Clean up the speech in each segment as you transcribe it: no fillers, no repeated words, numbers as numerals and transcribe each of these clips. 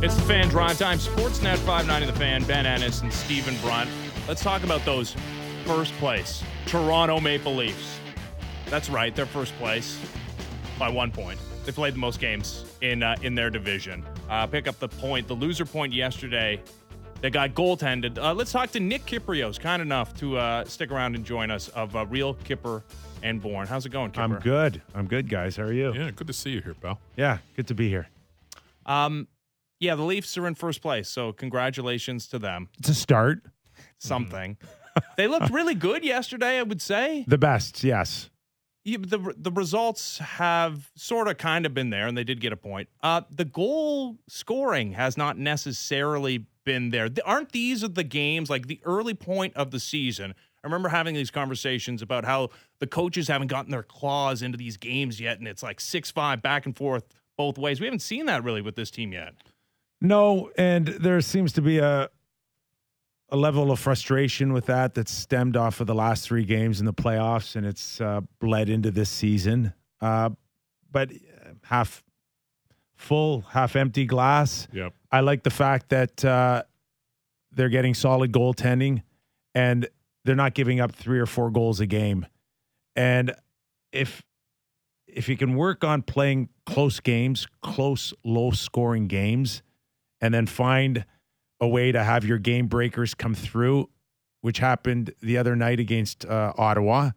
It's the Fan Drive Time. Sportsnet 590 The Fan, Ben Ennis and Stephen Brunt. Let's talk about those first place Toronto Maple Leafs. That's right, they're first place by 1 point. They played the most games in their division. Pick up the loser point yesterday. They got goaltended. Let's talk to Nick Kypreos, kind enough to stick around and join us of Real Kipper and Born. How's it going, Kipper? I'm good, guys. How are you? Yeah, good to see you here, pal. Yeah, good to be here. Yeah, the Leafs are in first place, so congratulations to them. It's a start. Something. They looked really good yesterday, I would say. The best, yes. Yeah, the results have sort of kind of been there, and they did get a point. The goal scoring has not necessarily been there. Aren't these the games, like the early point of the season? I remember having these conversations about how the coaches haven't gotten their claws into these games yet, and it's like 6-5 back and forth both ways. We haven't seen that really with this team yet. No, and there seems to be a level of frustration with that stemmed off of the last three games in the playoffs, and it's bled into this season. But half full, half empty glass. Yep. I like the fact that they're getting solid goaltending, and they're not giving up 3 or 4 goals a game. And if you can work on playing close games, close, low-scoring games, and then find a way to have your game breakers come through, which happened the other night against Ottawa,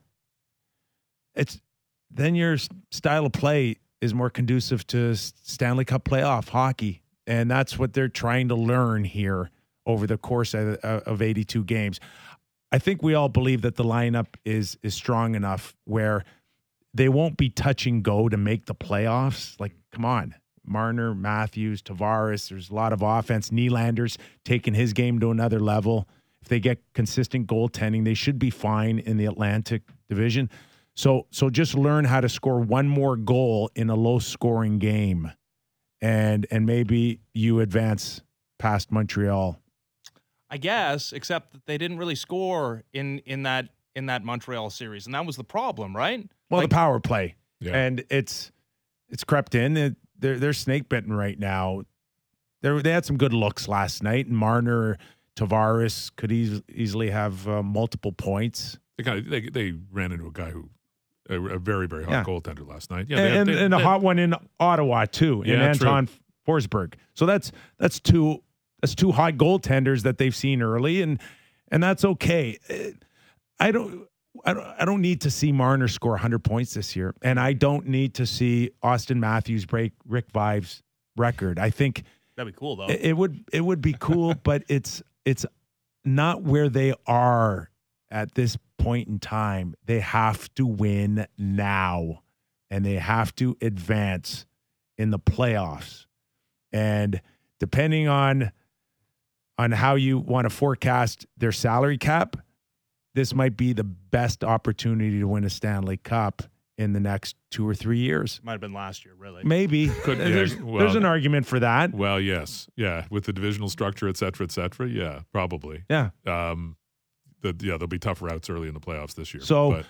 then your style of play is more conducive to Stanley Cup playoff hockey. And that's what they're trying to learn here over the course of 82 games. I think we all believe that the lineup is strong enough where they won't be touch and go to make the playoffs. Like, come on. Marner, Matthews, Tavares, there's a lot of offense. Nylander's taking his game to another level. If they get consistent goaltending, they should be fine in the Atlantic Division. So just learn how to score one more goal in a low-scoring game, and maybe you advance past Montreal. I guess, except that they didn't really score in that Montreal series, and that was the problem, right? Well, the power play, yeah. And it's crept in. They're snake bitten right now. They had some good looks last night, and Marner, Tavares could easily have multiple points. They ran into a guy who a very, very hot goaltender last night. Yeah, and a hot one in Ottawa too, in Anton Forsberg. So that's two hot goaltenders that they've seen early, and that's okay. I don't need to see Marner score 100 points this year, and I don't need to see Austin Matthews break Rick Vai's record. I think that'd be cool, though. It would be cool, but it's not where they are at this point in time. They have to win now, and they have to advance in the playoffs. And depending on how you want to forecast their salary cap, this might be the best opportunity to win a Stanley Cup in the next 2 or 3 years. Might have been last year, really. Maybe. There's an argument for that. Well, yes. Yeah, with the divisional structure, et cetera, yeah, probably. Yeah. There'll be tough routes early in the playoffs this year. So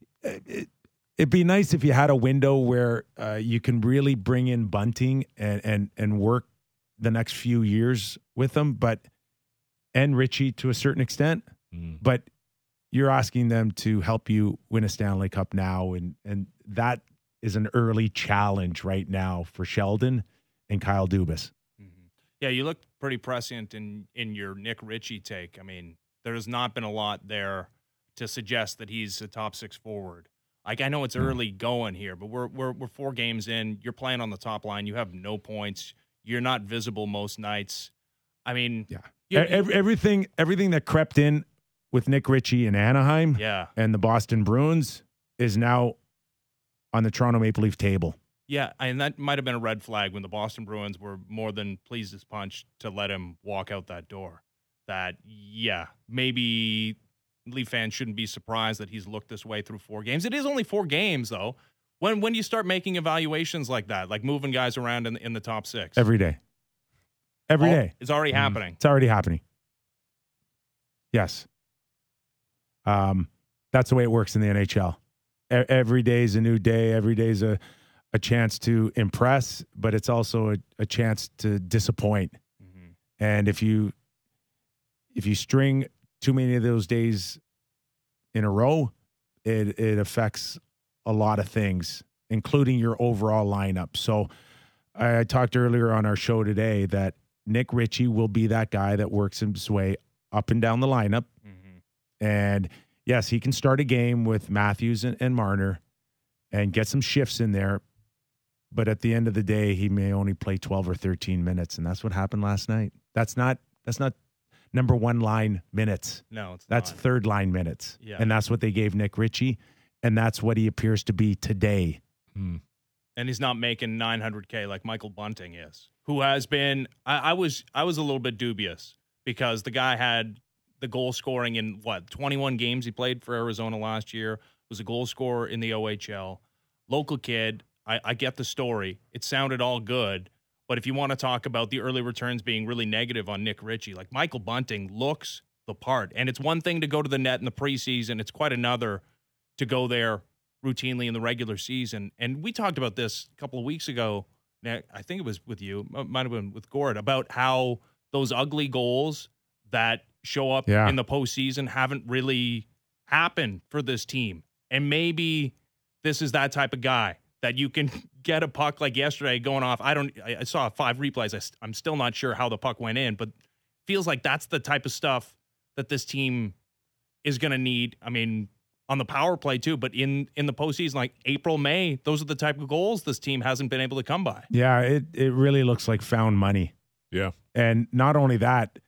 it'd be nice if you had a window where you can really bring in Bunting and work the next few years with them, and Ritchie to a certain extent. But you're asking them to help you win a Stanley Cup now, and that is an early challenge right now for Sheldon and Kyle Dubas. Mm-hmm. Yeah, you looked pretty prescient in your Nick Ritchie take. I mean, there has not been a lot there to suggest that he's a top 6 forward. Like, I know it's early going here, but we're 4 games in. You're playing on the top line. You have no points. You're not visible most nights. I mean, everything that crept in with Nick Ritchie in Anaheim and the Boston Bruins is now on the Toronto Maple Leaf table. Yeah, and that might have been a red flag when the Boston Bruins were more than pleased as punch to let him walk out that door. That, maybe Leaf fans shouldn't be surprised that he's looked this way through 4 games. It is only 4 games, though. When you start making evaluations like that, like moving guys around in the top 6. Every day. Every day. It's already happening. It's already happening. Yes. That's the way it works in the NHL. Every day is a new day. Every day is a chance to impress, but it's also a chance to disappoint. And if you string too many of those days in a row, it affects a lot of things, including your overall lineup. So I talked earlier on our show today that Nick Ritchie will be that guy that works his way up and down the lineup. Mm-hmm. And yes, he can start a game with Matthews and Marner and get some shifts in there. But at the end of the day, he may only play 12 or 13 minutes. And that's what happened last night. That's not number one line minutes. No, that's not. Third line minutes. Yeah. And that's what they gave Nick Ritchie. And that's what he appears to be today. And he's not making $900K like Michael Bunting is, who has been. I was a little bit dubious because the guy had the goal scoring in 21 games he played for Arizona last year. Was a goal scorer in the OHL. Local kid. I get the story. It sounded all good. But if you want to talk about the early returns being really negative on Nick Ritchie, like Michael Bunting looks the part. And it's one thing to go to the net in the preseason. It's quite another to go there routinely in the regular season. And we talked about this a couple of weeks ago. I think it was with you, might have been with Gord, about how those ugly goals that show up in the postseason haven't really happened for this team. And maybe this is that type of guy that you can get a puck like yesterday going off. I saw 5 replays. I'm still not sure how the puck went in, but feels like that's the type of stuff that this team is going to need. I mean, on the power play too, but in the postseason, like April, May, those are the type of goals this team hasn't been able to come by. Yeah, it really looks like found money. Yeah. And not only that,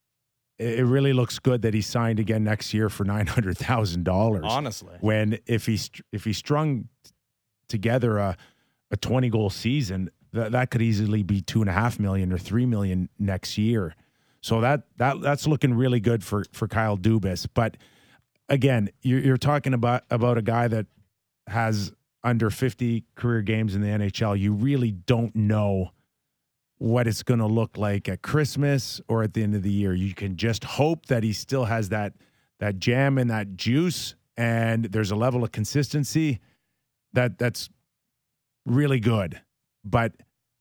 it really looks good that he signed again next year for $900,000. Honestly. When if he strung together a 20-goal season, that could easily be $2.5 million or $3 million next year. So that's looking really good for Kyle Dubas. But again, you're talking about a guy that has under 50 career games in the NHL. You really don't know what it's going to look like at Christmas or at the end of the year. You can just hope that he still has that jam and that juice, and there's a level of consistency that's really good. But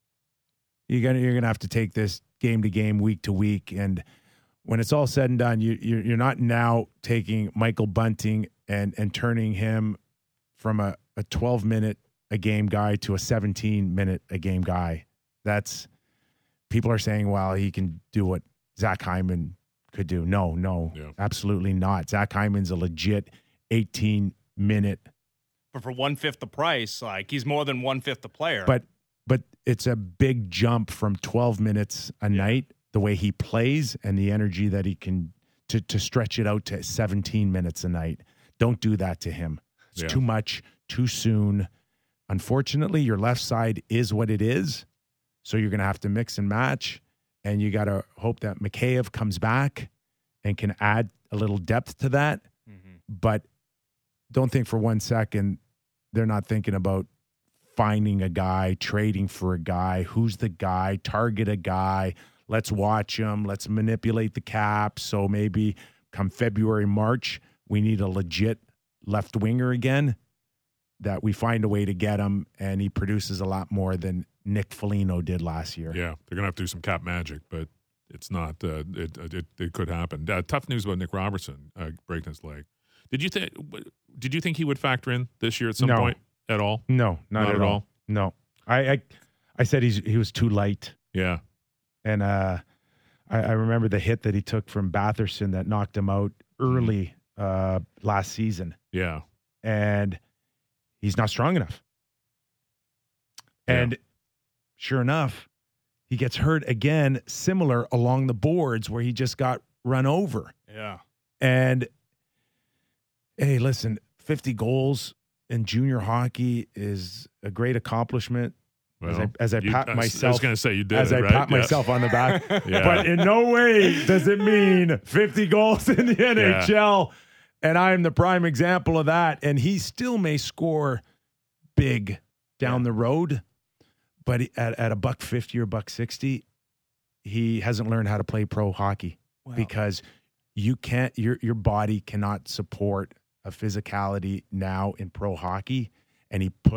you're gonna have to take this game to game, week to week, and when it's all said and done, you're not now taking Michael Bunting and turning him from a 12-minute a game guy to a 17-minute a game guy. That's people are saying, well, he can do what Zach Hyman could do. No, absolutely not. Zach Hyman's a legit 18-minute. But for 1/5 the price, like he's more than 1/5 the player. But it's a big jump from 12 minutes a night, the way he plays and the energy that he can to stretch it out to 17 minutes a night. Don't do that to him. It's too much, too soon. Unfortunately, your left side is what it is. So you're going to have to mix and match. And you got to hope that Mikheyev comes back and can add a little depth to that. Mm-hmm. But don't think for 1 second they're not thinking about finding a guy, trading for a guy. Who's the guy? Target a guy. Let's watch him. Let's manipulate the cap. So maybe come February, March, we need a legit left winger again, that we find a way to get him, and he produces a lot more than Nick Foligno did last year. Yeah, they're going to have to do some cap magic, but it's not. It could happen. Tough news about Nick Robertson breaking his leg. Did you think he would factor in this year at some point at all? No, not at all. No, I said he was too light. Yeah, and I remember the hit that he took from Batherson that knocked him out early last season. Yeah, and he's not strong enough. And sure enough, he gets hurt again, similar along the boards where he just got run over. Yeah. And hey, listen, 50 goals in junior hockey is a great accomplishment. Well, as I pat myself, I was going to say you did as it, I right? pat myself on the back. But in no way does it mean 50 goals in the NHL. Yeah. And I am the prime example of that. And he still may score big down the road, but at $150 or $160, he hasn't learned how to play pro hockey because you can't. Your body cannot support a physicality now in pro hockey, and he put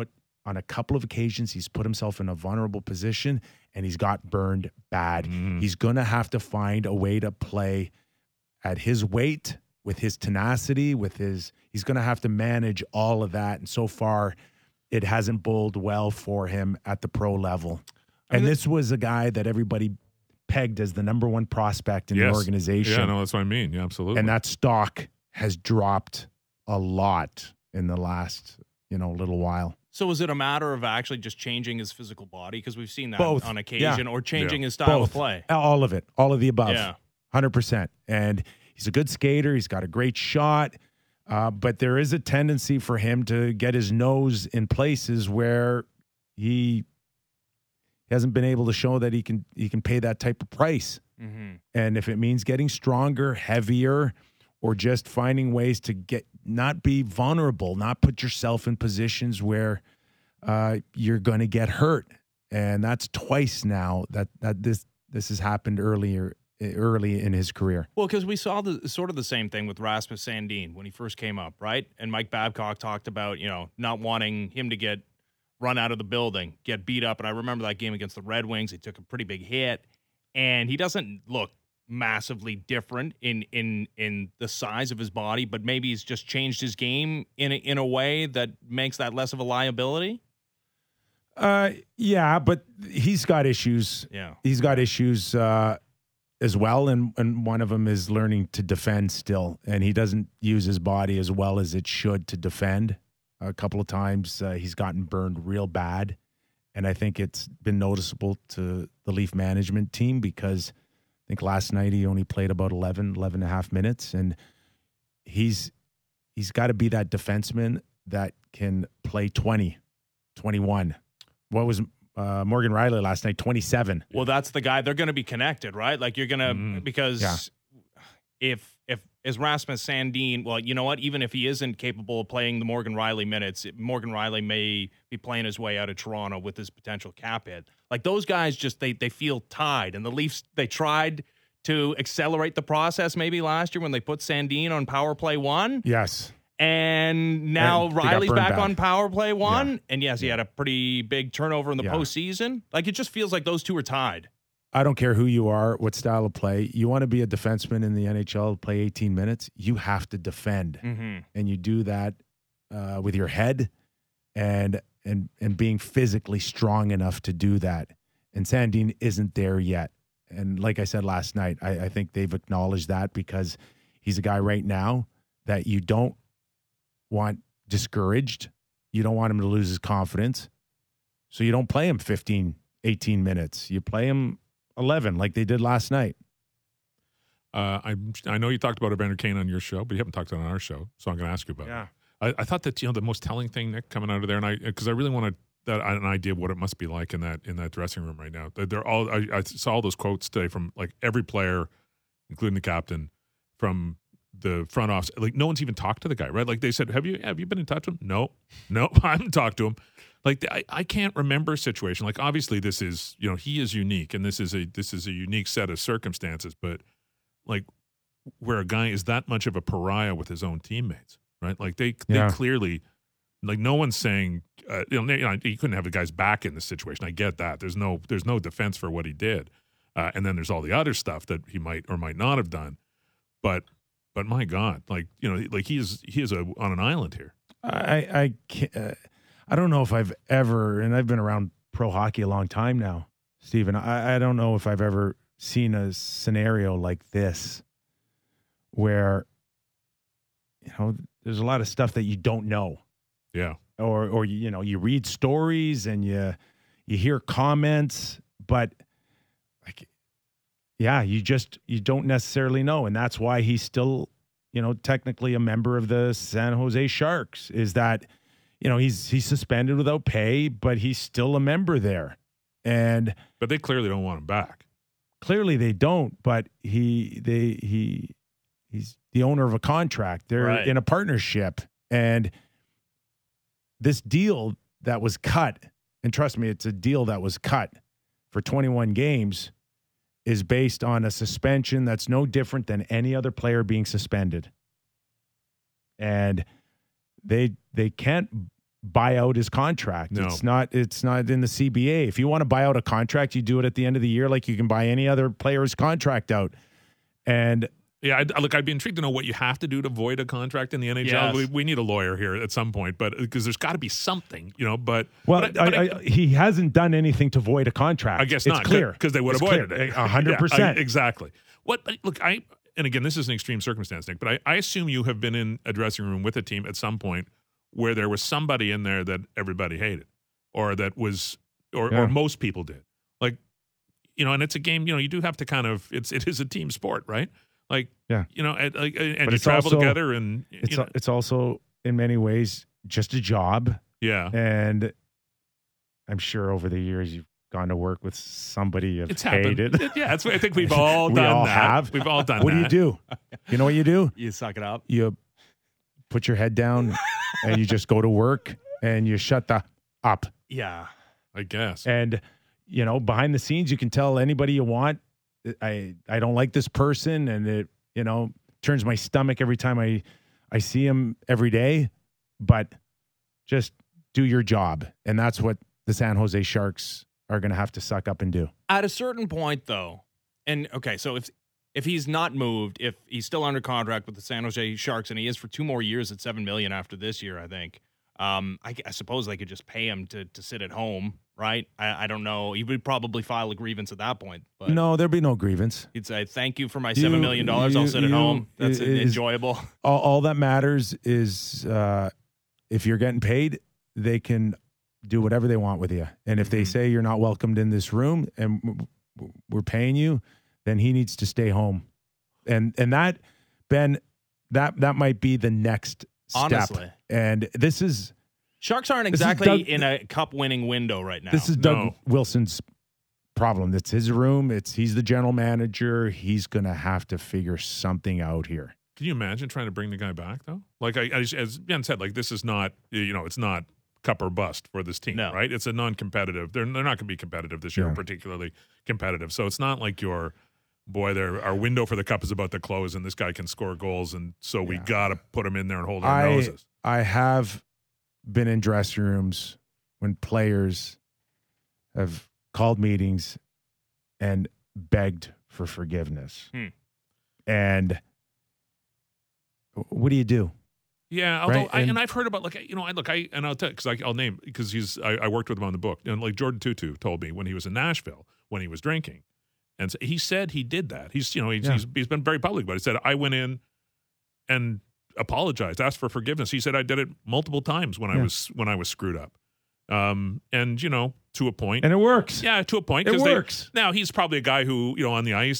on a couple of occasions, he's put himself in a vulnerable position and he's got burned bad. He's going to have to find a way to play at his weight, with his tenacity, he's going to have to manage all of that. And so far, it hasn't bowled well for him at the pro level. And this was a guy that everybody pegged as the number one prospect in the organization. Yeah, no, that's what I mean. Yeah, absolutely. And that stock has dropped a lot in the last, little while. So is it a matter of actually just changing his physical body? Because we've seen that Both. on occasion, or changing his style Both. of play? All of it. All of the above. Yeah. 100%. And he's a good skater. He's got a great shot. But there is a tendency for him to get his nose in places where he hasn't been able to show that he can pay that type of price. Mm-hmm. And if it means getting stronger, heavier, or just finding ways to not be vulnerable, not put yourself in positions where you're going to get hurt. And that's twice now that this has happened early in his career. Well, because we saw the same thing with Rasmus Sandin when he first came up, right? And Mike Babcock talked about, not wanting him to get run out of the building, get beat up. And I remember that game against the Red Wings. He took a pretty big hit, and he doesn't look massively different in the size of his body, but maybe he's just changed his game in a way that makes that less of a liability. Yeah, but he's got issues. Yeah, he's got issues as well, and one of them is learning to defend still, and he doesn't use his body as well as it should to defend. A couple of times he's gotten burned real bad, and I think it's been noticeable to the Leaf management team because I think last night he only played about 11 and a half minutes, and he's got to be that defenseman that can play 20, 21. What was Morgan Riley last night? 27. Well, that's the guy. They're going to be connected, right? Like you're going to because if is Rasmus Sandin, well, you know what? Even if he isn't capable of playing the Morgan Riley minutes, Morgan Riley may be playing his way out of Toronto with his potential cap hit. Like those guys just they feel tied, and the Leafs they tried to accelerate the process maybe last year when they put Sandin on power play 1. Yes. And now Riley's back on power play 1. Yeah. And yes, he had a pretty big turnover in the postseason. Like it just feels like those two are tied. I don't care who you are, what style of play. You want to be a defenseman in the NHL, play 18 minutes, you have to defend. Mm-hmm. And you do that with your head and being physically strong enough to do that. And Sandin isn't there yet. And like I said last night, I think they've acknowledged that because he's a guy right now that you don't want discouraged. You don't want him to lose his confidence. So you don't play him 15, 18 minutes. You play him 11 like they did last night. I know you talked about Evander Kane on your show, but you haven't talked about it on our show, so I'm going to ask you about it. I thought that the most telling thing, Nick, coming out of there, and because I really wanted an idea of what it must be like in that dressing room right now. They're all I saw all those quotes today from like every player, including the captain, from the front office. Like no one's even talked to the guy, right? Like they said, have you been in touch with him? No, I haven't talked to him. Like I can't remember a situation. Like obviously this is he is unique, and this is a unique set of circumstances. But like where a guy is that much of a pariah with his own teammates, right? Like they clearly, like no one's saying he couldn't have the guy's back in this situation. I get that. There's no defense for what he did, and then there's all the other stuff that he might or might not have done. But my God, like he is on an island here. I can't. I don't know if I've ever, and I've been around pro hockey a long time now, Stephen. I don't know if I've ever seen a scenario like this where, there's a lot of stuff that you don't know. Yeah. Or you read stories and you hear comments, but like, yeah, you don't necessarily know. And that's why he's still, technically a member of the San Jose Sharks, is that, he's suspended without pay, but he's still a member there. But they clearly don't want him back. Clearly they don't, but he's the owner of a contract. They're in a partnership. And this deal that was cut, and trust me, it's a deal that was cut for 21 games, is based on a suspension that's no different than any other player being suspended. And they can't buy out his contract. No. It's not in the CBA. If you want to buy out a contract, you do it at the end of the year like you can buy any other player's contract out. And yeah, I'd be intrigued to know what you have to do to void a contract in the NHL. Yes. We need a lawyer here at some point, but because there's got to be something, But he hasn't done anything to void a contract. I guess it's not, clear because they would have voided it. 100%. Exactly. And again, this is an extreme circumstance, Nick, but I assume you have been in a dressing room with a team at some point where there was somebody in there that everybody hated, or that was, or most people did. Like, and it's a game. You do have to kind of. It is a team sport, right? Like, and you travel together, and it's also in many ways just a job. Yeah, and I'm sure over the years you've gone to work with somebody you've hated. I think we've all we done all that. Have. We've all done what that. What do you do? You know what you do? You suck it up. You put your head down and you just go to work and you shut the up. Yeah, I guess. And, behind the scenes, you can tell anybody you want, I don't like this person. And it, turns my stomach every time I see him every day. But just do your job. And that's what the San Jose Sharks are going to have to suck up and do. At a certain point, though, and okay, so if he's not moved, if he's still under contract with the San Jose Sharks, and he is for 2 more years at $7 million after this year, I think. I suppose they could just pay him to sit at home, right? I don't know. He would probably file a grievance at that point. But no, there'd be no grievance. He'd say, "Thank you for my $7 million. I'll sit at home." That's enjoyable. All that matters is if you're getting paid, they can do whatever they want with you. And if they say you're not welcomed in this room and we're paying you, then he needs to stay home. And that, Ben, that might be the next step. Honestly. And this is... Sharks aren't exactly in a cup-winning window right now. This is Doug Wilson's problem. It's his room. He's the general manager. He's going to have to figure something out here. Can you imagine trying to bring the guy back, though? Like, as Ben said, like, this is not, it's not cup or bust for this team, right? It's a non-competitive. They're not going to be competitive this year, particularly competitive. So it's not like our window for the cup is about to close and this guy can score goals, and so we got to put him in there and hold our noses. I have been in dressing rooms when players have called meetings and begged for forgiveness. And what do you do? Yeah, although and I've heard about I'll tell you, because I'll name, because I worked with him on the book, and like Jordan Tutu told me when he was in Nashville when he was drinking, and so he said he did that. He's been very public about it. He said, I went in and apologized, asked for forgiveness. He said I did it multiple times when I was screwed up, and to a point, and it works. Yeah, to a point, it works. Now he's probably a guy who on the ice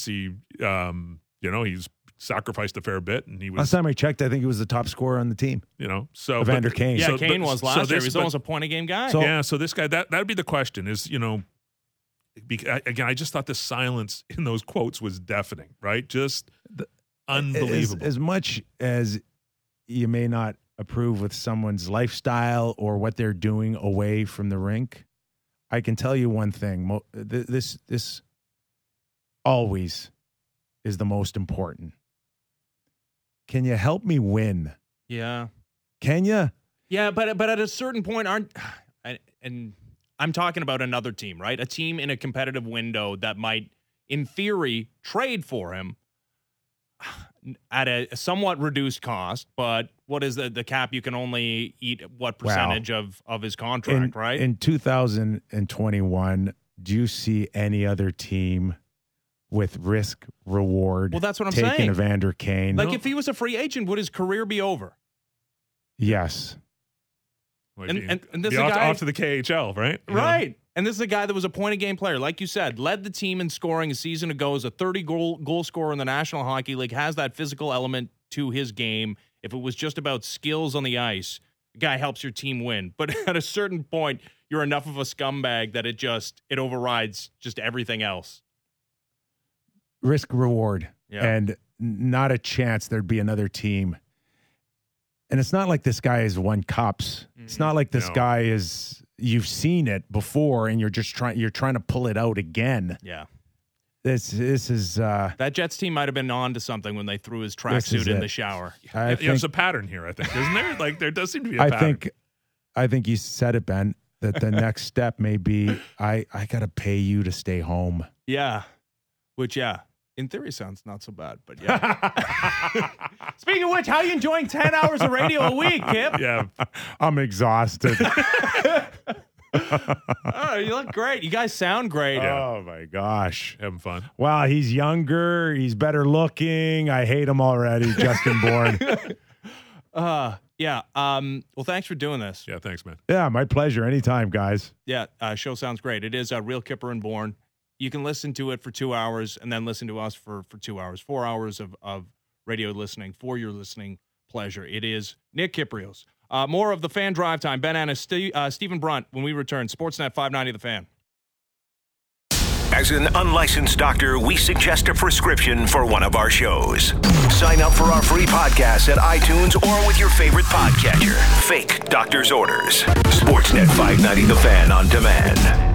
he's sacrificed a fair bit, and he was. Last time I checked, I think he was the top scorer on the team. So Evander Kane. Yeah, Kane was last year. He was almost a point-a-game guy. So this guy, that would be the question is, again, I just thought the silence in those quotes was deafening, right? Just unbelievable. As much as you may not approve with someone's lifestyle or what they're doing away from the rink, I can tell you one thing. This always is the most important. Can you help me win? Yeah. Can you? Yeah, but at a certain point, and I'm talking about another team, right? A team in a competitive window that might, in theory, trade for him at a somewhat reduced cost. But what is the cap? You can only eat what percentage of his contract, right? In 2021, do you see any other team with risk reward? Well, that's what I'm taking saying. Evander Kane. Like, if he was a free agent, would his career be over? Yes. And this is a guy guy off to the KHL, right? Right. And this is a guy that was a point-a-game player, like you said, led the team in scoring a season ago, is a 30-goal scorer in the National Hockey League, has that physical element to his game. If it was just about skills on the ice, the guy helps your team win. But at a certain point, you're enough of a scumbag that it overrides just everything else. Risk reward. Yeah. And not a chance there'd be another team. And it's not like this guy has won cups. It's not like this guy is, you've seen it before and you're trying to pull it out again. Yeah. This is that Jets team might have been on to something when they threw his tracksuit in the shower. There's a pattern here, I think, isn't there? Like, there does seem to be a pattern. I think you said it, Ben, that the next step may be I got to pay you to stay home. Yeah. Which, in theory sounds not so bad, but yeah. Speaking of which, how are you enjoying 10 hours of radio a week, Kip? Yeah. I'm exhausted. Oh, you look great. You guys sound great. Oh, my gosh. Having fun. Wow, he's younger. He's better looking. I hate him already, Justin Bourne. Yeah. Well, thanks for doing this. Yeah, thanks, man. Yeah, my pleasure. Anytime, guys. Yeah, show sounds great. It is Real Kipper and Bourne. You can listen to it for 2 hours and then listen to us for 2 hours, 4 hours of radio listening for your listening pleasure. It is Nick Kypreos. More of the Fan Drive Time. Ben Ennis, Stephen Brunt when we return. Sportsnet 590 The Fan. As an unlicensed doctor, we suggest a prescription for one of our shows. Sign up for our free podcast at iTunes or with your favorite podcatcher. Fake doctor's orders. Sportsnet 590 The Fan on demand.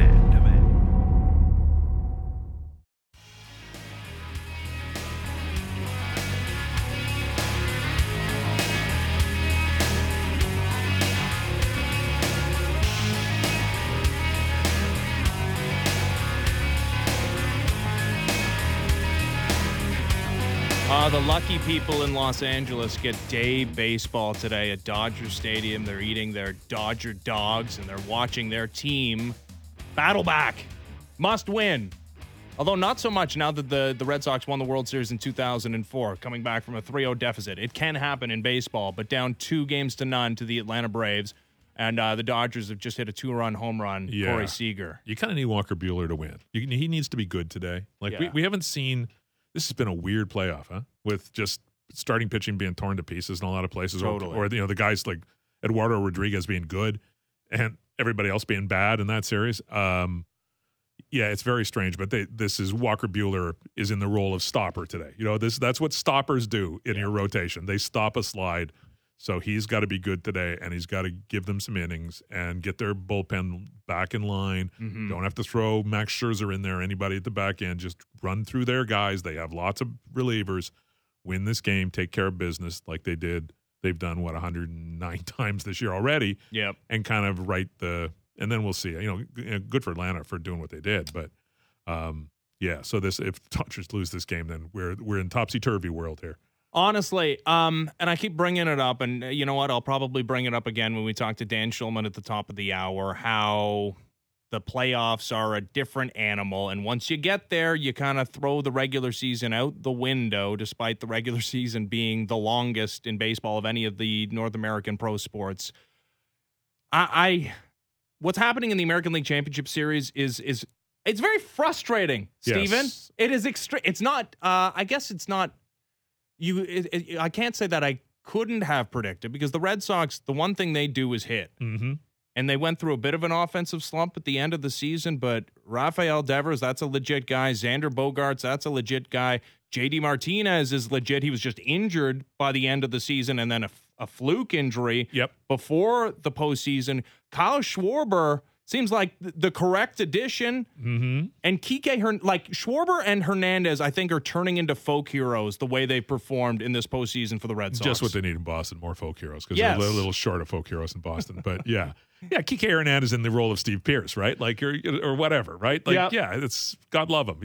The lucky people in Los Angeles get day baseball today at Dodger Stadium. They're eating their Dodger dogs, and they're watching their team battle back. Must win. Although not so much now that the Red Sox won the World Series in 2004, coming back from a 3-0 deficit. It can happen in baseball, but down 2-0 to the Atlanta Braves. And the Dodgers have just hit a 2-run home run. Yeah. Corey Seager. You kind of need Walker Buehler to win. He needs to be good today. Like, Yeah. we haven't seen – this has been a weird playoff, huh? With just starting pitching being torn to pieces in a lot of places. Totally. Or the guys like Eduardo Rodriguez being good and everybody else being bad in that series. Yeah, it's very strange. But this is Walker Buehler is in the role of stopper today. That's what stoppers do in your rotation. They stop a slide. So he's got to be good today, and he's got to give them some innings and get their bullpen back in line. Mm-hmm. Don't have to throw Max Scherzer in there, anybody at the back end. Just run through their guys. They have lots of relievers. Win this game, take care of business like they did. They've done, 109 times this year already. Yep. And kind of and then we'll see. Good for Atlanta for doing what they did. But, yeah, so if the Dodgers lose this game, then we're in topsy-turvy world here. Honestly, and I keep bringing it up, and you know what? I'll probably bring it up again when we talk to Dan Schulman at the top of the hour, how the playoffs are a different animal. And once you get there, you kind of throw the regular season out the window, despite the regular season being the longest in baseball of any of the North American pro sports. What's happening in the American League Championship Series is it's very frustrating, Steven. Yes. It is extreme. It's not, I guess it's not, I can't say that I couldn't have predicted, because the Red Sox, the one thing they do is hit. Mm-hmm. And they went through a bit of an offensive slump at the end of the season, but Rafael Devers, that's a legit guy. Xander Bogaerts, that's a legit guy. JD Martinez is legit. He was just injured by the end of the season, and then a fluke injury before the postseason. Kyle Schwarber seems like the correct addition. Mm-hmm. And Schwarber and Hernandez, I think, are turning into folk heroes the way they performed in this postseason for the Red Sox. Just what they need in Boston, more folk heroes, because Yes. they're a little short of folk heroes in Boston. But yeah, Kike Hernandez in the role of Steve Pearce, right? Like, or whatever, right? Like, yeah, it's God love him.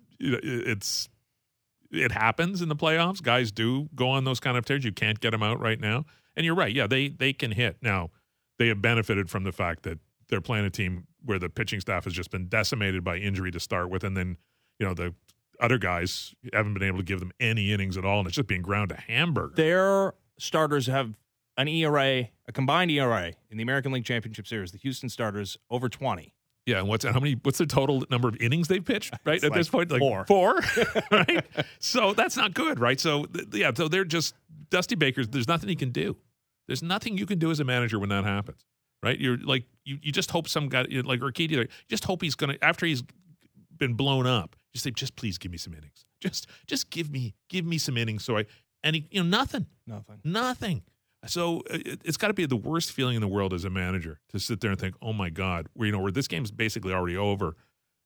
It happens in the playoffs. Guys do go on those kind of tears. You can't get them out right now. And you're right. Yeah, they can hit. Now, they have benefited from the fact that they're playing a team where the pitching staff has just been decimated by injury to start with, and then the other guys haven't been able to give them any innings at all, and it's just being ground to hamburger. Their starters have an ERA, a combined ERA in the American League Championship Series. The Houston starters over 20. Yeah, and what's the total number of innings they've pitched? Right at this point, like four, right? So that's not good, right? So so they're just Dusty Baker. There's nothing he can do. There's nothing you can do as a manager when that happens. Right, you're like you just hope some guy like Urquidy, you just hope he's gonna, after he's been blown up, just say, just please give me some innings, just give me some innings. So nothing. So it's got to be the worst feeling in the world as a manager to sit there and think, oh my God, where this game's basically already over,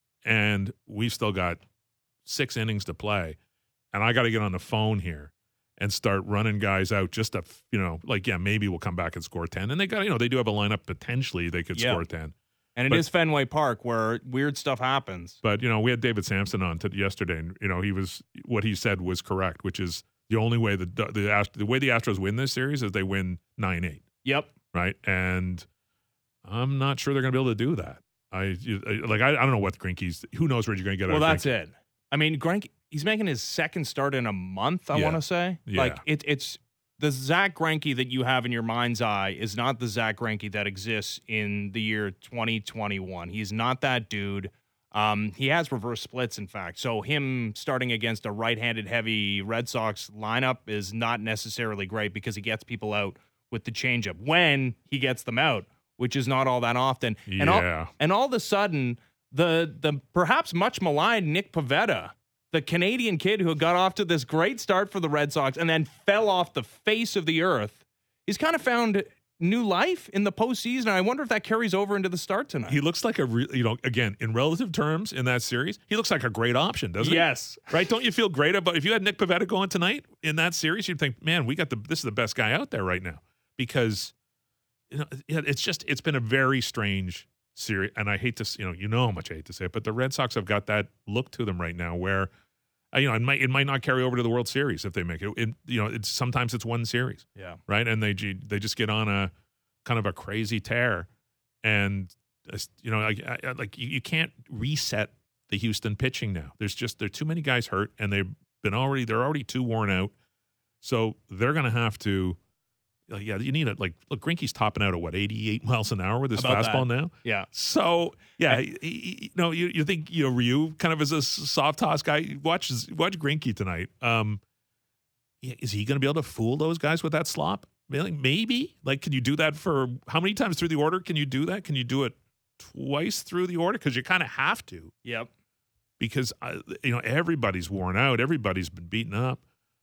and we've still got 6 innings to play, and I got to get on the phone here and start running guys out just to, maybe we'll come back and score 10. And they got, they do have a lineup potentially they could score 10. And it is Fenway Park where weird stuff happens. But, we had David Sampson on yesterday, and, what he said was correct, which is the only way the way the Astros win this series is they win 9-8. Yep. Right? And I'm not sure they're going to be able to do that. I don't know what Greinke's. Who knows where you're going to get out of Greinke. Well, that's it. I mean, Greinke, he's making his second start in a month, I want to say. Yeah. Like, it's the Zach Greinke that you have in your mind's eye is not the Zach Greinke that exists in the year 2021. He's not that dude. He has reverse splits, in fact. So him starting against a right-handed heavy Red Sox lineup is not necessarily great because he gets people out with the changeup when he gets them out, which is not all that often. Yeah. And all of a sudden, the perhaps much maligned Nick Pivetta, the Canadian kid who got off to this great start for the Red Sox and then fell off the face of the earth, he's kind of found new life in the postseason. I wonder if that carries over into the start tonight. He looks like again, in relative terms in that series, he looks like a great option, doesn't he? Yes. Right? Don't you feel great about if you had Nick Pivetta going tonight in that series, you'd think, man, this is the best guy out there right now. Because it's been a very strange series, and I hate to how much I hate to say it, but the Red Sox have got that look to them right now where it might not carry over to the World Series if they make it. Sometimes it's one series, right, and they just get on a kind of a crazy tear, and you can't reset the Houston pitching now. There are too many guys hurt, and they're already too worn out, so they're going to have to. You need it. Look, Greinke's topping out at 88 miles an hour with his fastball now. Yeah. So you think Ryu kind of is a soft toss guy. Watch Greinke tonight. Is he going to be able to fool those guys with that slop? Maybe. Can you do that for how many times through the order? Can you do that? Can you do it twice through the order? Because you kind of have to. Yep. Because everybody's worn out. Everybody's been beaten up.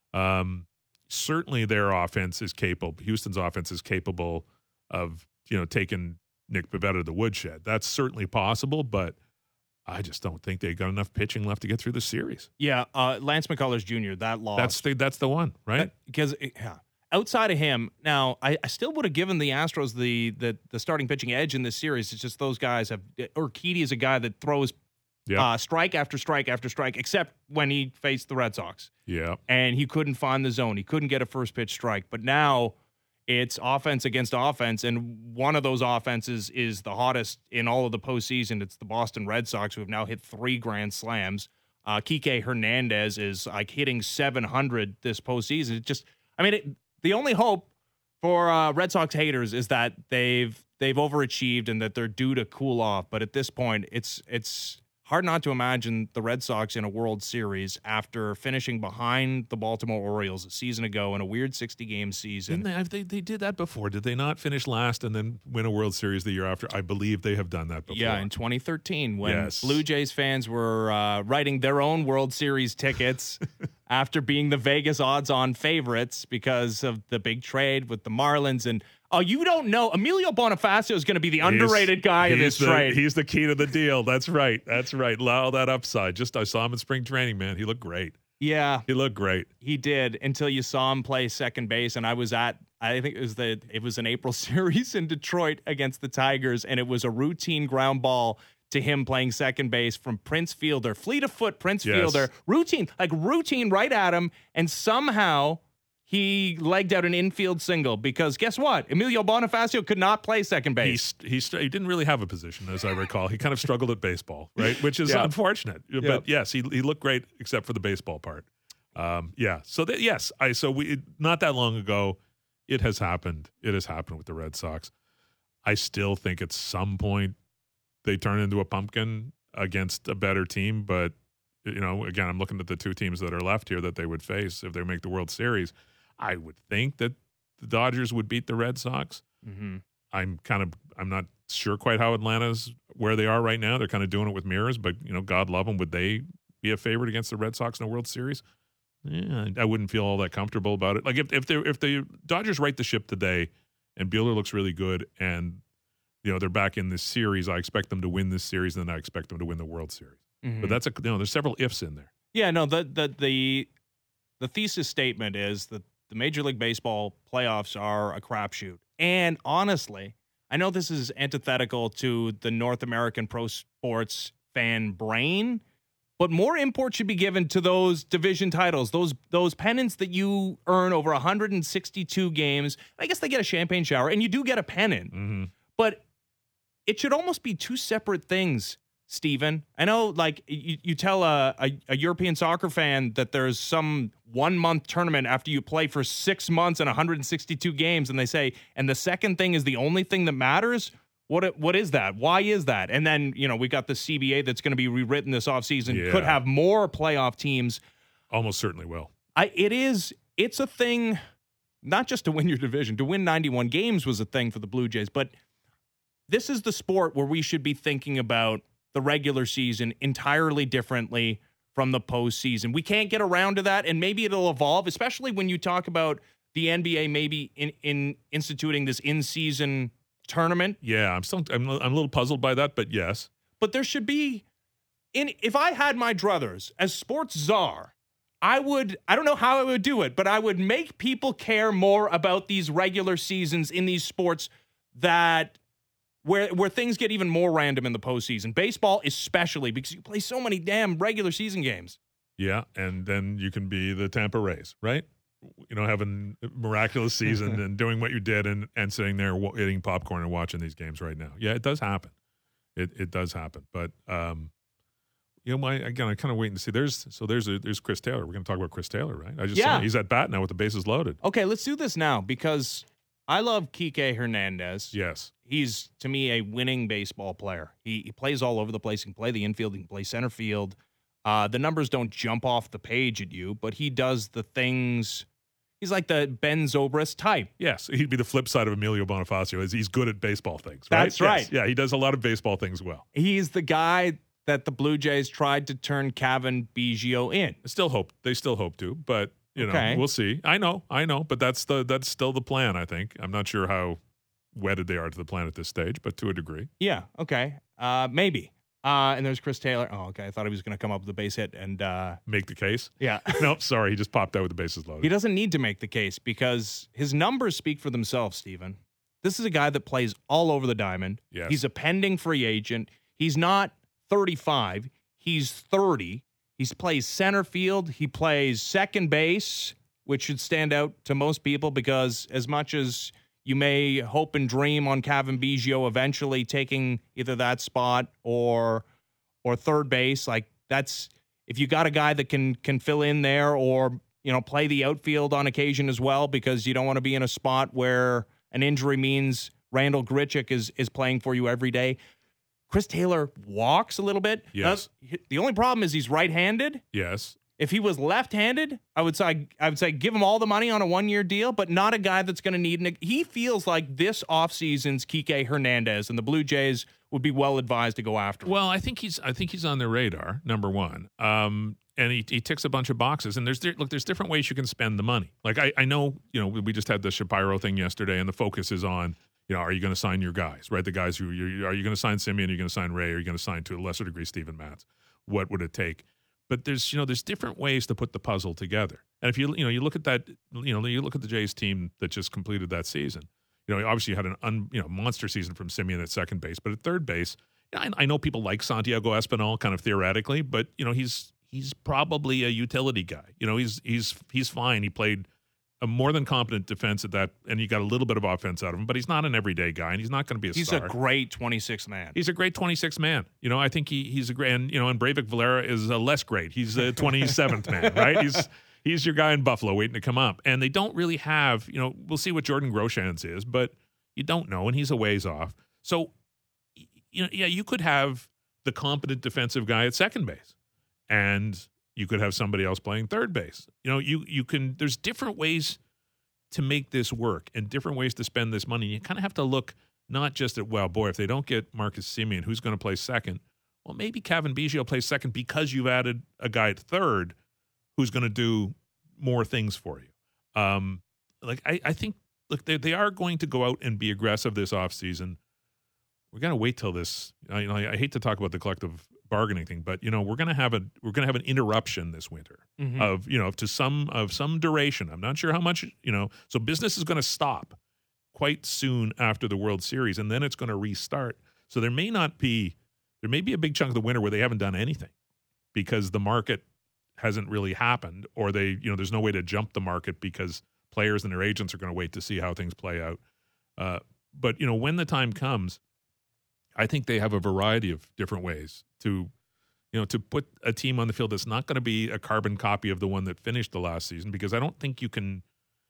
Certainly their offense is capable. Houston's offense is capable of, taking Nick Pivetta to the woodshed. That's certainly possible, but I just don't think they got enough pitching left to get through the series. Yeah, Lance McCullers Jr., that loss. That's the one, right? Because outside of him, now I still would have given the Astros the starting pitching edge in this series. It's just those guys Urquidy is a guy that throws strike after strike after strike, except when he faced the Red Sox. Yeah. And he couldn't find the zone. He couldn't get a first pitch strike. But now it's offense against offense, and one of those offenses is the hottest in all of the postseason. It's the Boston Red Sox, who have now hit 3 grand slams. Kike Hernandez is hitting 700 this postseason. The only hope for Red Sox haters is that they've overachieved and that they're due to cool off. But at this point, it's hard not to imagine the Red Sox in a World Series after finishing behind the Baltimore Orioles a season ago in a weird 60-game season. They did that before. Did they not finish last and then win a World Series the year after? I believe they have done that before. Yeah, in 2013 when Blue Jays fans were writing their own World Series tickets after being the Vegas odds-on favorites because of the big trade with the Marlins. And you don't know. Emilio Bonifacio is going to be the underrated guy in this trade. He's the key to the deal. That's right. Allow that upside. I saw him in spring training, man. He looked great. Yeah. He looked great. He did until you saw him play second base. And I think it was an April series in Detroit against the Tigers, and it was a routine ground ball to him playing second base from Prince Fielder. Fleet of foot Prince Fielder. Routine right at him, and somehow he legged out an infield single because guess what? Emilio Bonifacio could not play second base. He didn't really have a position, as I recall. He kind of struggled at baseball, right? Which is unfortunate. Yep. But yes, he looked great except for the baseball part. So we not that long ago, it has happened. It has happened with the Red Sox. I still think at some point they turn into a pumpkin against a better team, but again, I'm looking at the 2 teams that are left here that they would face if they make the World Series. I would think that the Dodgers would beat the Red Sox. Mm-hmm. I'm not sure quite how Atlanta's where they are right now. They're kind of doing it with mirrors, but God love them. Would they be a favorite against the Red Sox in a World Series? Yeah, I wouldn't feel all that comfortable about it. Like if the Dodgers right the ship today and Buehler looks really good and they're back in this series, I expect them to win this series, and then I expect them to win the World Series. Mm-hmm. But that's there's several ifs in there. Yeah, no, the the thesis statement is that the Major League Baseball playoffs are a crapshoot. And honestly, I know this is antithetical to the North American pro sports fan brain, but more import should be given to those division titles, those pennants that you earn over 162 games. I guess they get a champagne shower, and you do get a pennant. Mm-hmm. But it should almost be two separate things, Steven. I know, like, you tell a European soccer fan that there's some 1 month tournament after you play for 6 months and 162 games, and they say, and the second thing is the only thing that matters. What is that? Why is that? And then, we got the CBA that's going to be rewritten this offseason. Yeah. Could have more playoff teams. Almost certainly will. It's a thing, not just to win your division. To win 91 games was a thing for the Blue Jays, but this is the sport where we should be thinking about the regular season entirely differently from the postseason. We can't get around to that, and maybe it'll evolve, especially when you talk about the NBA maybe in instituting this in-season tournament. Yeah, I'm a little puzzled by that, but yes. But there should be, if I had my druthers as sports czar, I don't know how I would do it, but I would make people care more about these regular seasons in these sports that where things get even more random in the postseason. Baseball especially, because you play so many damn regular season games. Yeah, and then you can be the Tampa Rays, right? Having a miraculous season and doing what you did and sitting there eating popcorn and watching these games right now. Yeah, it does happen. It does happen. But, I kind of waiting to see. There's Chris Taylor. We're going to talk about Chris Taylor, right? I just saw he's at bat now with the bases loaded. Okay, let's do this now because I love Kike Hernandez. Yes. He's, to me, a winning baseball player. He plays all over the place. He can play the infield. He can play center field. The numbers don't jump off the page at you, but he does the things. He's like the Ben Zobrist type. Yes, he'd be the flip side of Emilio Bonifacio. He's good at baseball things, right? That's right. Yes. Yeah, he does a lot of baseball things well. He's the guy that the Blue Jays tried to turn Cavan Biggio in. They still hope to, but Okay. We'll see. I know, but that's still the plan, I think. I'm not sure how wedded they are to the plan at this stage, but to a degree. Yeah, okay. Maybe. And there's Chris Taylor. Oh, okay. I thought he was going to come up with a base hit and make the case. Yeah. Nope, sorry. He just popped out with the bases loaded. He doesn't need to make the case because his numbers speak for themselves, Steven. This is a guy that plays all over the diamond. Yes. He's a pending free agent. He's not 35. He's 30. He plays center field. He plays second base, which should stand out to most people because as much as you may hope and dream on Cavan Biggio eventually taking either that spot or third base, like that's if you got a guy that can fill in there or play the outfield on occasion as well because you don't want to be in a spot where an injury means Randall Grichuk is playing for you every day. Chris Taylor walks a little bit. Yes. Now, the only problem is he's right-handed. Yes. If he was left-handed, I would say give him all the money on a one-year deal, but not a guy that's going to need. He feels like this offseason's Kike Hernandez, and the Blue Jays would be well advised to go after him. Well, I think he's on their radar. Number one, and he ticks a bunch of boxes. And there's different ways you can spend the money. Like I know we just had the Shapiro thing yesterday, and the focus is on. Are you going to sign your guys, right? The guys are you going to sign Simeon? Are you going to sign Ray? Are you going to sign, to a lesser degree, Steven Matz? What would it take? But there's different ways to put the puzzle together. And if you look at that, you look at the Jays team that just completed that season. Obviously you had an monster season from Simeon at second base, but at third base, I know people like Santiago Espinal kind of theoretically, but he's probably a utility guy. He's fine. He played a more than competent defense at that, and you got a little bit of offense out of him, but he's not an everyday guy, and he's not going to be a star. He's a great 26th man. He's a great 26th man. I think he's a great, and Breivik Valera is a less great. He's a 27th man, right? He's your guy in Buffalo waiting to come up. And they don't really have, we'll see what Jordan Groshans is, but you don't know, and he's a ways off. So, you could have the competent defensive guy at second base, and you could have somebody else playing third base. You can. There's different ways to make this work and different ways to spend this money. You kind of have to look not just at, if they don't get Marcus Simeon, who's going to play second? Well, maybe Cavan Biggio plays second because you've added a guy at third who's going to do more things for you. I think, look, they are going to go out and be aggressive this offseason. We're going to wait till this. I hate to talk about the collective bargaining thing, but we're going to have an interruption this winter of to some duration. I'm not sure how much, so business is going to stop quite soon after the World Series, and then it's going to restart. So there may be a big chunk of the winter where they haven't done anything because the market hasn't really happened, or there's no way to jump the market because players and their agents are going to wait to see how things play out. But when the time comes, I think they have a variety of different ways to put a team on the field that's not going to be a carbon copy of the one that finished the last season, because I don't think you can.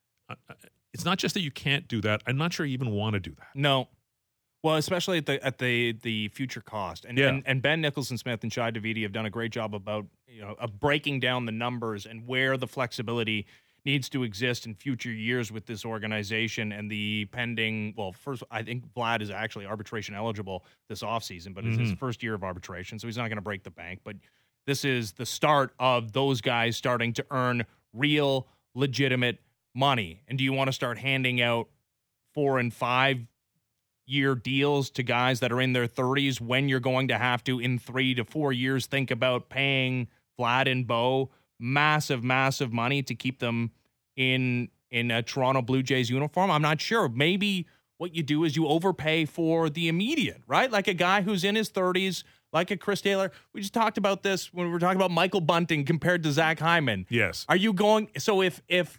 It's not just that you can't do that. I'm not sure you even want to do that. No. Well, especially at the future cost, and Ben Nicholson-Smith and Shai Davidi have done a great job about of breaking down the numbers and where the flexibility needs to exist in future years with this organization and the pending. Well, first, I think Vlad is actually arbitration eligible this offseason, but it's his first year of arbitration, so he's not going to break the bank. But this is the start of those guys starting to earn real, legitimate money. And do you want to start handing out 4 and 5 year deals to guys that are in their 30s when you're going to have to, in 3 to 4 years, think about paying Vlad and Bo massive money to keep them in a Toronto Blue Jays uniform? I'm not sure. Maybe what you do is you overpay for the immediate, right? Like a guy who's in his 30s, like a Chris Taylor. We just talked about this when we were talking about Michael Bunting compared to Zach Hyman. Yes. Are you going? So if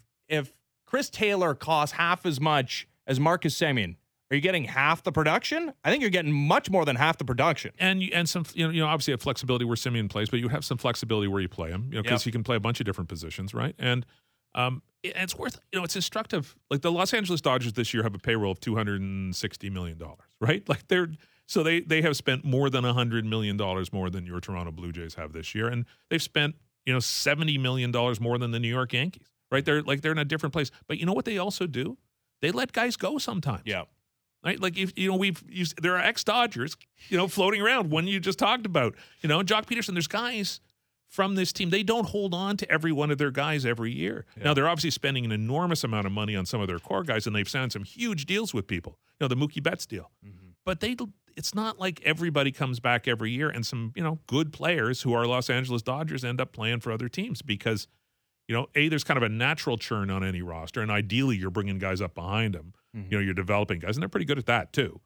Chris Taylor costs half as much as Marcus Semien, are you getting half the production? I think you're getting much more than half the production. And some obviously have flexibility where Semien plays, but you have some flexibility where you play him, because he can play a bunch of different positions, right? And it's worth, it's instructive. Like the Los Angeles Dodgers this year have a payroll of $260 million, right? Like they have spent more than $100 million more than your Toronto Blue Jays have this year, and they've spent $70 million more than the New York Yankees, right? They're in a different place. But you know what they also do? They let guys go sometimes. Yeah. Right, like if there are ex-Dodgers, floating around. One you just talked about, Jock Peterson. There's guys from this team. They don't hold on to every one of their guys every year. Yeah. Now they're obviously spending an enormous amount of money on some of their core guys, and they've signed some huge deals with people. The Mookie Betts deal. Mm-hmm. But it's not like everybody comes back every year, and some good players who are Los Angeles Dodgers end up playing for other teams because there's kind of a natural churn on any roster, and ideally you're bringing guys up behind them. Mm-hmm. You're developing guys, and they're pretty good at that too.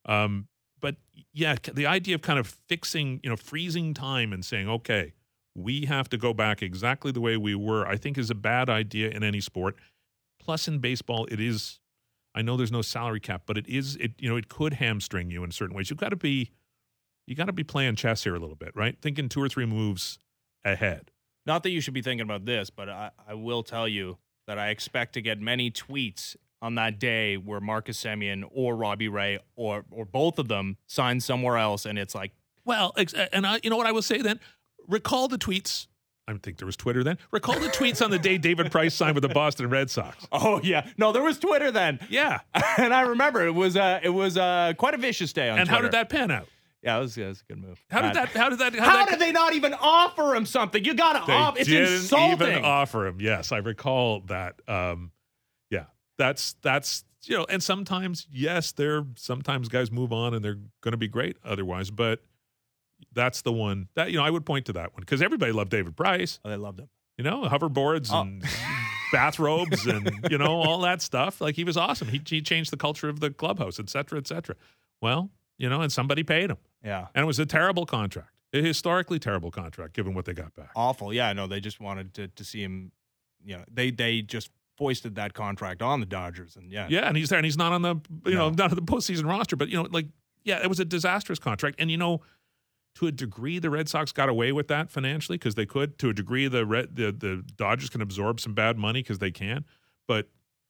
But yeah, the idea of kind of fixing, freezing time and saying, okay, we have to go back exactly the way we were, I think is a bad idea in any sport. Plus in baseball, it is, I know there's no salary cap, but it could hamstring you in certain ways. You got to be playing chess here a little bit, right? Thinking 2 or 3 moves ahead. Not that you should be thinking about this, but I will tell you that I expect to get many tweets on that day where Marcus Semien or Robbie Ray or both of them sign somewhere else, and it's like, well, and you know what I will say then? Recall the tweets. I think there was Twitter then. Recall the tweets on the day David Price signed with the Boston Red Sox. Oh yeah, no, there was Twitter then. Yeah, and I remember it was quite a vicious day on and Twitter. How did that pan out? Yeah, it was a good move. How did they not even offer him something? You got to offer. It's insulting. They didn't even offer him. Yes, I recall that. Yeah, that's and sometimes sometimes guys move on and they're going to be great otherwise, but that's the one that I would point to that one because everybody loved David Price. Oh, they loved him. Hoverboards and bathrobes and all that stuff. Like he was awesome. He changed the culture of the clubhouse, et cetera, et cetera. Well, and somebody paid him. Yeah. And it was a terrible contract, a historically terrible contract, given what they got back. Awful. Yeah, no, they just wanted to see him. They just foisted that contract on the Dodgers, and yeah. Yeah, and he's there, and he's not on the not on the postseason roster, but it was a disastrous contract, and to a degree, the Red Sox got away with that financially because they could. To a degree, the Dodgers can absorb some bad money because they can, but.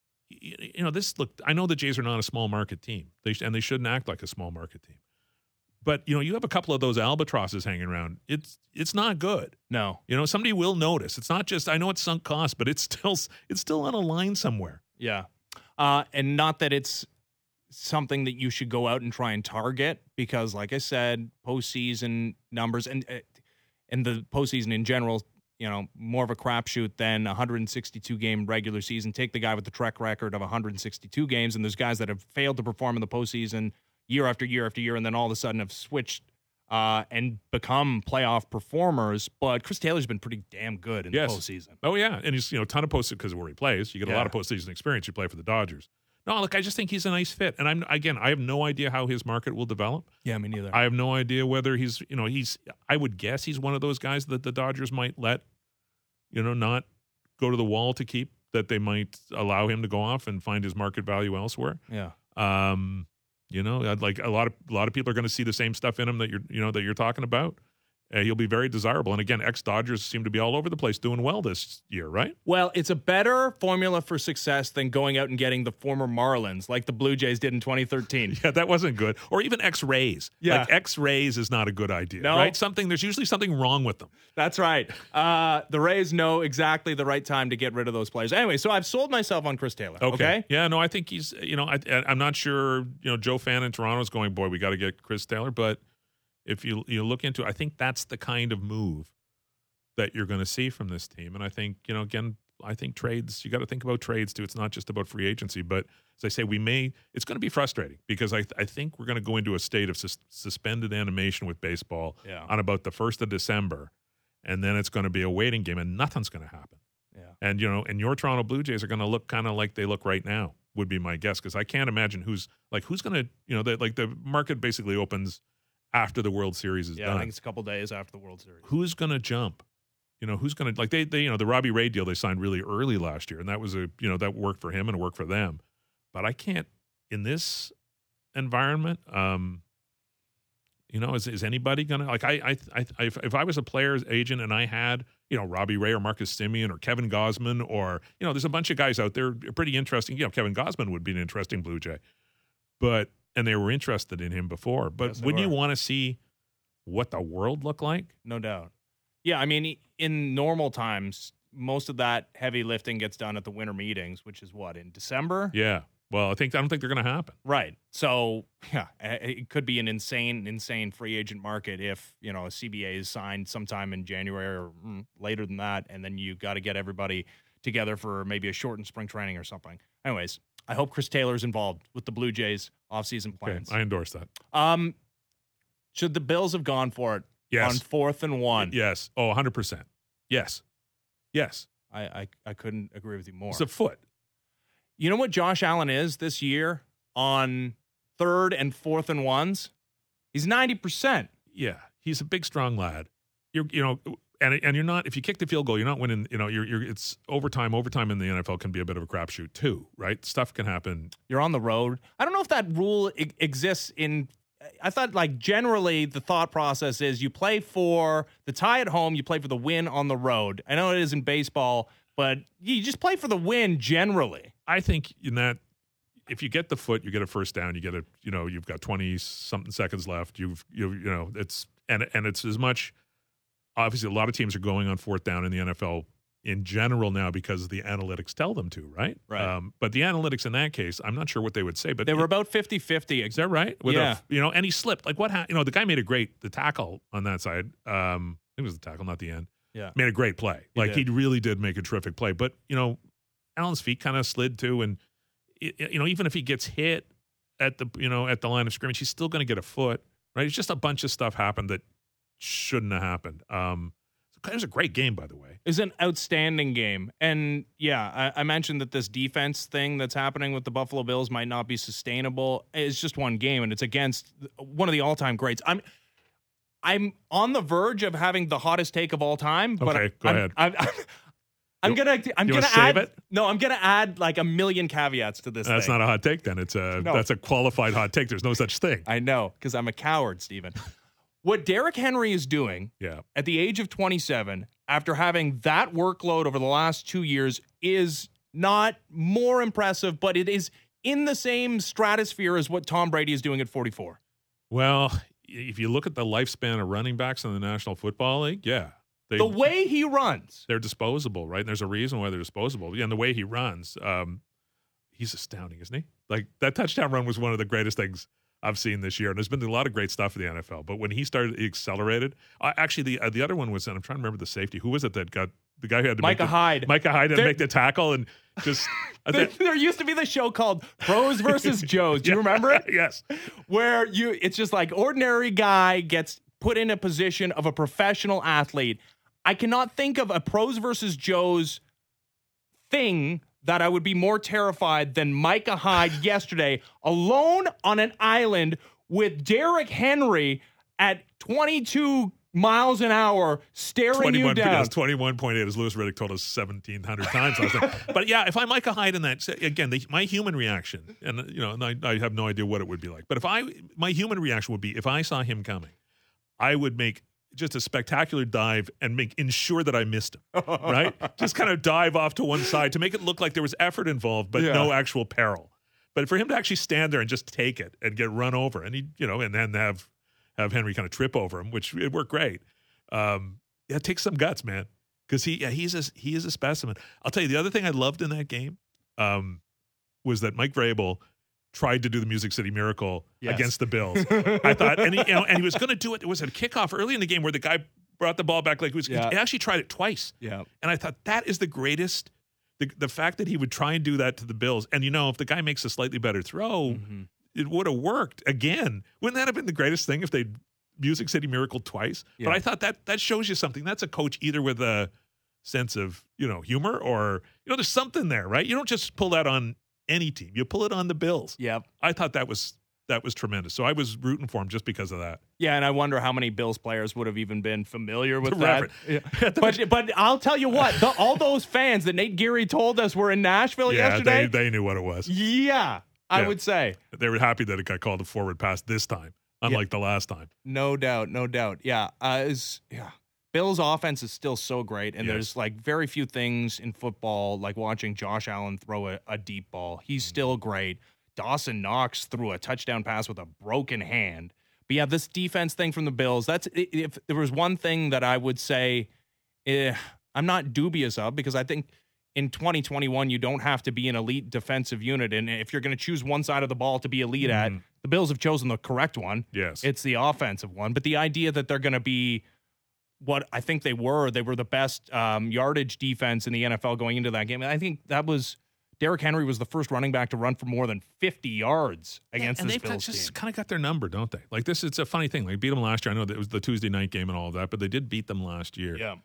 I know the Jays are not a small market team, and they shouldn't act like a small market team. But you have a couple of those albatrosses hanging around. It's not good. No, somebody will notice. It's not just I know it's sunk cost, but it's still on a line somewhere. Yeah, and not that it's something that you should go out and try and target because, like I said, postseason numbers and the postseason in general. More of a crapshoot than a 162-game regular season. Take the guy with the track record of 162 games, and there's guys that have failed to perform in the postseason year after year after year, and then all of a sudden have switched and become playoff performers. But Chris Taylor's been pretty damn good in the postseason. Oh, yeah. And he's, a ton of postseason because of where he plays. You get a lot of postseason experience. You play for the Dodgers. No, look, I just think he's a nice fit. And I have no idea how his market will develop. Yeah, me neither. I have no idea whether I would guess he's one of those guys that the Dodgers might let, not go to the wall to keep, that they might allow him to go off and find his market value elsewhere. Yeah. Like a lot of people are going to see the same stuff in him that you're talking about. He'll be very desirable. And again, ex-Dodgers seem to be all over the place doing well this year, right? Well, it's a better formula for success than going out and getting the former Marlins like the Blue Jays did in 2013. Yeah, that wasn't good. Or even ex-Rays. Yeah. Like ex-Rays is not a good idea, no. right? There's usually something wrong with them. That's right. The Rays know exactly the right time to get rid of those players. Anyway, so I've sold myself on Chris Taylor. Okay? Yeah, no, I think he's, I'm not sure, Joe Fan in Toronto's going, boy, we got to get Chris Taylor, but if you look into it, I think that's the kind of move that you're going to see from this team. And I think, again, I think trades, you got to think about trades too. It's not just about free agency, but as I say, it's going to be frustrating because I think we're going to go into a state of suspended animation with baseball on about the 1st of December. And then it's going to be a waiting game and nothing's going to happen. Yeah. And, and your Toronto Blue Jays are going to look kind of like they look right now would be my guess. Cause I can't imagine who's going to, the market basically opens after the World Series is done. I think it's a couple days after the World Series. Who's going to jump? Who's going to they the Robbie Ray deal they signed really early last year, and that was that worked for him and it worked for them. But I can't in this environment. Is anybody going to if I was a player's agent and I had Robbie Ray or Marcus Semien or Kevin Gausman or there's a bunch of guys out there pretty interesting. Kevin Gausman would be an interesting Blue Jay, and they were interested in him before. But wouldn't you want to see what the world looked like? No doubt. Yeah, I mean, in normal times, most of that heavy lifting gets done at the winter meetings, which is in December? Yeah. Well, I don't think they're going to happen. Right. So, yeah, it could be an insane free agent market if, a CBA is signed sometime in January or later than that, and then you got to get everybody together for maybe a shortened spring training or something. Anyways, I hope Chris Taylor's involved with the Blue Jays offseason plans. Okay, I endorse that. Should the Bills have gone for it on 4th and 1? Yes. Oh, 100%. Yes. I couldn't agree with you more. It's a foot. You know what Josh Allen is this year on 3rd and 4th and 1s? He's 90%. Yeah, he's a big, strong lad. And you're not, if you kick the field goal, you're not winning. It's overtime. Overtime in the NFL can be a bit of a crapshoot too, right? Stuff can happen. You're on the road. I don't know if that rule exists in. I thought generally the thought process is you play for the tie at home, you play for the win on the road. I know it is in baseball, but you just play for the win generally. I think in that, if you get the foot, you get a first down. You get you've got 20 something seconds left. It's as much. Obviously, a lot of teams are going on 4th down in the NFL in general now because the analytics tell them to, right? Right. But the analytics in that case, I'm not sure what they would say. But they were about 50-50. Is that right? Yeah. And he slipped. Like what happened? The guy made the tackle on that side. I think it was the tackle, not the end. Yeah. Made a great play. He really did make a terrific play. But, Allen's feet kind of slid too. And, even if he gets hit at the line of scrimmage, he's still going to get a foot, right? It's just a bunch of stuff happened that shouldn't have happened. It was a great game, by the way. It was an outstanding game. And, I mentioned that this defense thing that's happening with the Buffalo Bills might not be sustainable. It's just one game, and it's against one of the all-time greats. I'm on the verge of having the hottest take of all time. But okay, go ahead. I'm gonna save it? No, I'm gonna add like a million caveats to this. That's thing. not a hot take, then. That's a qualified hot take. There's no such thing. I know, because I'm a coward, Stephen. What Derrick Henry is doing at the age of 27, after having that workload over the last 2 years, is not more impressive, but it is in the same stratosphere as what Tom Brady is doing at 44. Well, if you look at the lifespan of running backs in the National Football League, the way he runs. They're disposable, right? And there's a reason why they're disposable. Yeah, and the way he runs, he's astounding, isn't he? Like, that touchdown run was one of the greatest things I've seen this year. And there's been a lot of great stuff in the NFL. But when he accelerated. Actually, the other one was, and I'm trying to remember the safety. Who was it that got the guy who had to Micah Hyde. Micah Hyde had to make the tackle and just. There used to be the show called Pros versus Joes. Do you remember it? Yes. Where it's just like ordinary guy gets put in a position of a professional athlete. I cannot think of a pros versus Joes thing that I would be more terrified than Micah Hyde yesterday, alone on an island with Derrick Henry at 22 miles an hour staring you down. 21.8, as Louis Riddick told us 1,700 times last night. But yeah, if I'm Micah Hyde in that, again, my human reaction, and I have no idea what it would be like. But my human reaction would be, if I saw him coming, I would make just a spectacular dive and ensure that I missed him, right? Just kind of dive off to one side to make it look like there was effort involved, but no actual peril. But for him to actually stand there and just take it and get run over, and and then have Henry kind of trip over him, which it worked great. It takes some guts, man, because he is a specimen. I'll tell you, the other thing I loved in that game was that Mike Vrabel tried to do the Music City Miracle against the Bills. I thought, and he was going to do it. It was a kickoff early in the game where the guy brought the ball back he actually tried it twice. Yeah, and I thought that is the greatest. The fact that he would try and do that to the Bills, and if the guy makes a slightly better throw, it would have worked again. Wouldn't that have been the greatest thing if they Music City Miracle twice? Yeah. But I thought that shows you something. That's a coach either with a sense of humor or there's something there, right? You don't just pull that on any team. You pull it on the Bills. Yep. I thought that was tremendous. So I was rooting for him just because of that. Yeah, and I wonder how many Bills players would have even been familiar with that. Yeah. But I'll tell you what, all those fans that Nate Geary told us were in Nashville yesterday. They knew what it was. Yeah, I would say. They were happy that it got called a forward pass this time, unlike the last time. No doubt. Yeah. Bills offense is still so great, and there's very few things in football like watching Josh Allen throw a deep ball. He's still great. Dawson Knox threw a touchdown pass with a broken hand. But yeah, this defense thing from the Bills, if there was one thing that I would say I'm not dubious of, because I think in 2021 you don't have to be an elite defensive unit, and if you're going to choose one side of the ball to be elite at, the Bills have chosen the correct one. Yes. It's the offensive one. But the idea that they're going to be what I think they were the best yardage defense in the NFL going into that game. And I think that was Derrick Henry was the first running back to run for more than 50 yards against this Bills team. And they've just kind of got their number, don't they? Like this, it's a funny thing. They beat them last year. I know that it was the Tuesday night game and all of that, but they did beat them last year. Yeah.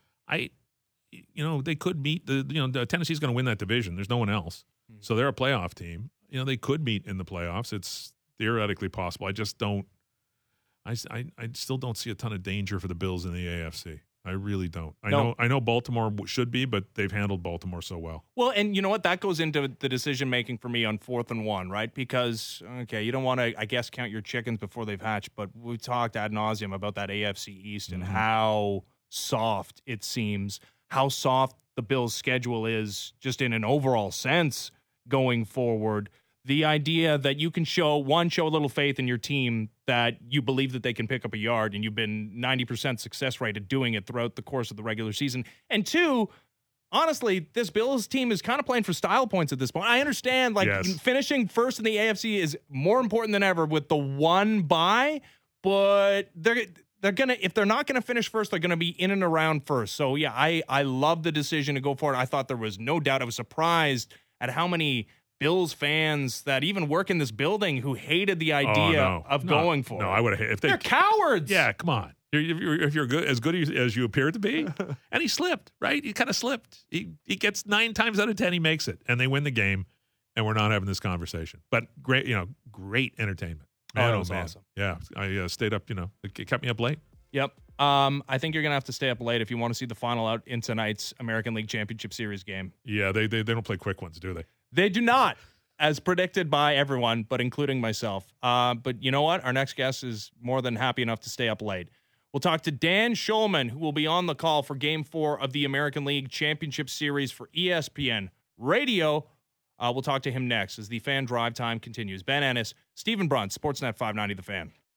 They could meet the Tennessee's going to win that division. There's no one else. So they're a playoff team. They could meet in the playoffs. It's theoretically possible. I just don't. I still don't see a ton of danger for the Bills in the AFC. I really don't. I know Baltimore should be, but they've handled Baltimore so well. Well, and you know what? That goes into the decision making for me on 4th and 1, right? Because you don't want to, I guess, count your chickens before they've hatched. But we've talked ad nauseum about that AFC East and how soft it seems, how soft the Bills' schedule is, just in an overall sense going forward. The idea that you can show a little faith in your team that you believe that they can pick up a yard, and you've been 90% success rate at doing it throughout the course of the regular season. And 2, honestly, this Bills team is kind of playing for style points at this point. I understand, finishing first in the AFC is more important than ever with the one bye, but they're gonna, if they're not gonna finish first, they're gonna be in and around first. So yeah, I love the decision to go for it. I thought there was no doubt. I was surprised at how many Bills fans that even work in this building who hated the idea of going for it. No, I would have. They're cowards. Yeah, come on. If you're good as you appear to be, and he slipped, right? He kind of slipped. He gets 9 times out of 10 he makes it, and they win the game, and we're not having this conversation. But great entertainment. Man, it was awesome. Yeah, I stayed up. It kept me up late. Yep. I think you're gonna have to stay up late if you want to see the final out in tonight's American League Championship Series game. Yeah, they don't play quick ones, do they? They do not, as predicted by everyone, but including myself. But you know what? Our next guest is more than happy enough to stay up late. We'll talk to Dan Shulman, who will be on the call for Game 4 of the American League Championship Series for ESPN Radio. We'll talk to him next as the Fan Drive Time continues. Ben Ennis, Stephen Brunt, Sportsnet 590 The Fan.